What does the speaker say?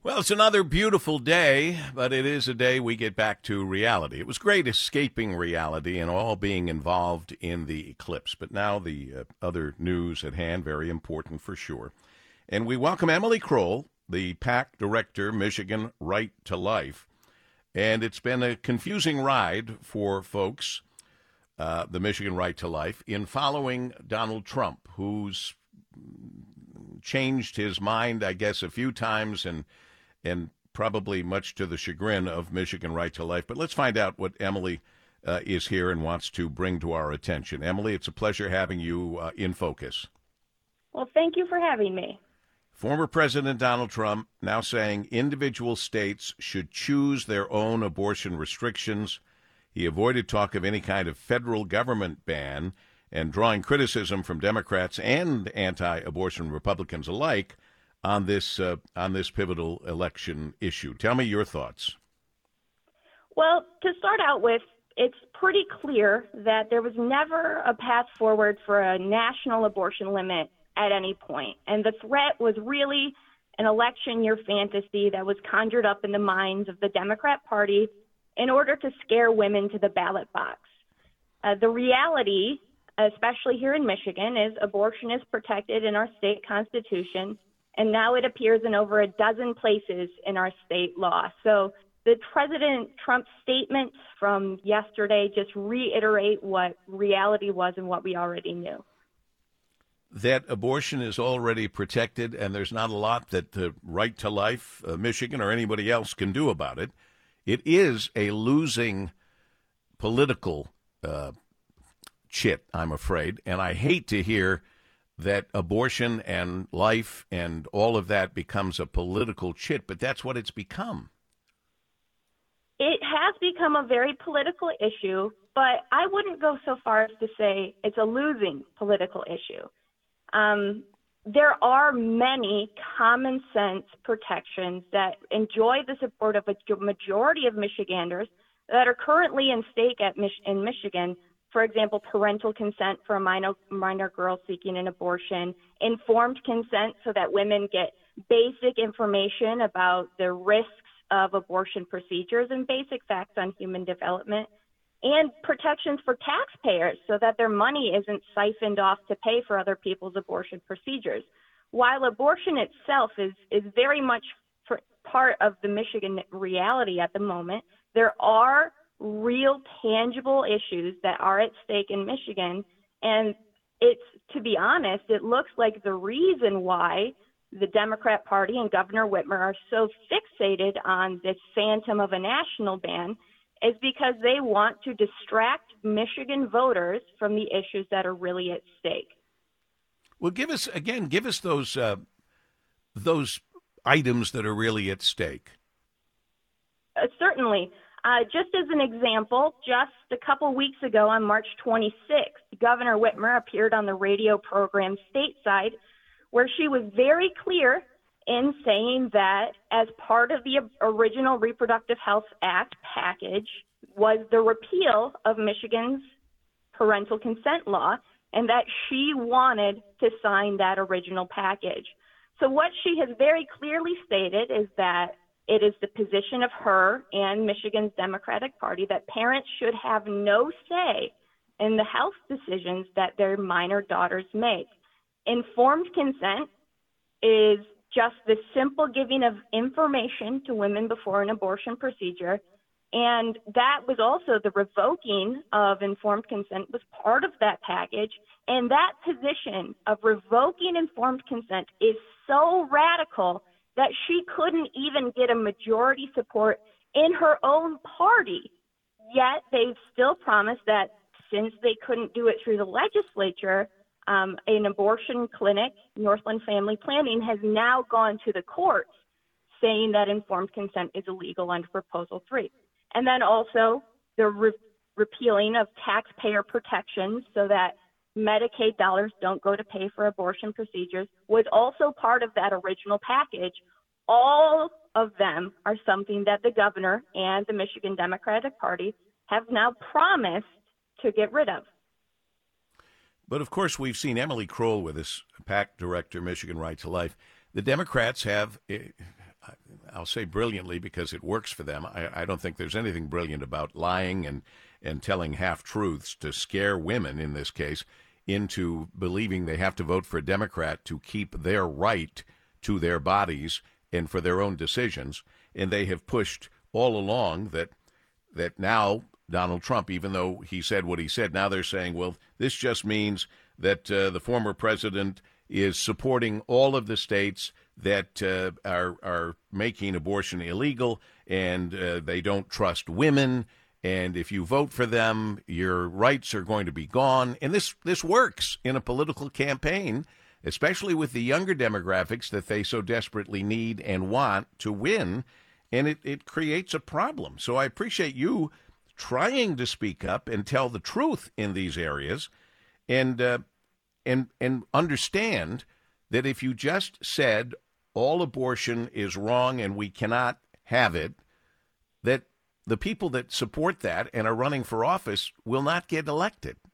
Well, it's another beautiful day, but it is a day we get back to reality. It was great escaping reality and all being involved in the eclipse, but now the other news at hand, very important for sure. And we welcome Emily Kroll, the PAC director, Michigan Right to Life. And it's been a confusing ride for folks, the Michigan Right to Life, in following Donald Trump, who's changed his mind, I guess, a few times and probably much to the chagrin of Michigan Right to Life. But let's find out what Emily is here and wants to bring to our attention. Emily, it's a pleasure having you in focus. Well, thank you for having me. Former President Donald Trump now saying individual states should choose their own abortion restrictions. He avoided talk of any kind of federal government ban and drawing criticism from Democrats and anti-abortion Republicans alike on this pivotal election issue. Tell me your thoughts. Well, to start out with, it's pretty clear that there was never a path forward for a national abortion limit at any point. And the threat was really an election year fantasy that was conjured up in the minds of the Democrat Party in order to scare women to the ballot box. The reality, especially here in Michigan, is abortion is protected in our state constitution, and now it appears in over a dozen places in our state law. So the President Trump's statements from yesterday just reiterate what reality was and what we already knew. That abortion is already protected, and there's not a lot that the Right to Life, Michigan, or anybody else can do about it. It is a losing political chit, I'm afraid, and I hate to hear that abortion and life and all of that becomes a political chit, but that's what it's become. It has become a very political issue, but I wouldn't go so far as to say it's a losing political issue. There are many common sense protections that enjoy the support of a majority of Michiganders that are currently in stake in Michigan. For example, parental consent for a minor girl seeking an abortion, informed consent so that women get basic information about the risks of abortion procedures and basic facts on human development, and protections for taxpayers so that their money isn't siphoned off to pay for other people's abortion procedures. While abortion itself is very much part of the Michigan reality at the moment, there are real tangible issues that are at stake in Michigan. And to be honest, it looks like the reason why the Democrat Party and Governor Whitmer are so fixated on this phantom of a national ban is because they want to distract Michigan voters from the issues that are really at stake. Well, give us those items that are really at stake. Certainly. Just as an example, just a couple weeks ago on March 26th, Governor Whitmer appeared on the radio program Stateside, where she was very clear in saying that as part of the original Reproductive Health Act package was the repeal of Michigan's parental consent law, and that she wanted to sign that original package. So what she has very clearly stated is that it is the position of her and Michigan's Democratic Party that parents should have no say in the health decisions that their minor daughters make. Informed consent is just the simple giving of information to women before an abortion procedure. And that was also the revoking of informed consent was part of that package. And that position of revoking informed consent is so radical that she couldn't even get a majority support in her own party. Yet they've still promised that since they couldn't do it through the legislature, an abortion clinic, Northland Family Planning, has now gone to the courts saying that informed consent is illegal under Proposal 3. And then also the repealing of taxpayer protections so that Medicaid dollars don't go to pay for abortion procedures was also part of that original package. All of them are something that the governor and the Michigan Democratic Party have now promised to get rid of. But of course, we've seen Emily Kroll with us, PAC director, Michigan Right to Life. The Democrats have, I'll say brilliantly because it works for them. I don't think there's anything brilliant about lying and telling half-truths to scare women, in this case, into believing they have to vote for a Democrat to keep their right to their bodies and for their own decisions. And they have pushed all along that now Donald Trump, even though he said what he said, now they're saying, well, this just means that the former president is supporting all of the states that are making abortion illegal, and they don't trust women. And if you vote for them, your rights are going to be gone. And this works in a political campaign, especially with the younger demographics that they so desperately need and want to win. And it creates a problem. So I appreciate you trying to speak up and tell the truth in these areas, and understand that if you just said all abortion is wrong and we cannot have it, that the people that support that and are running for office will not get elected.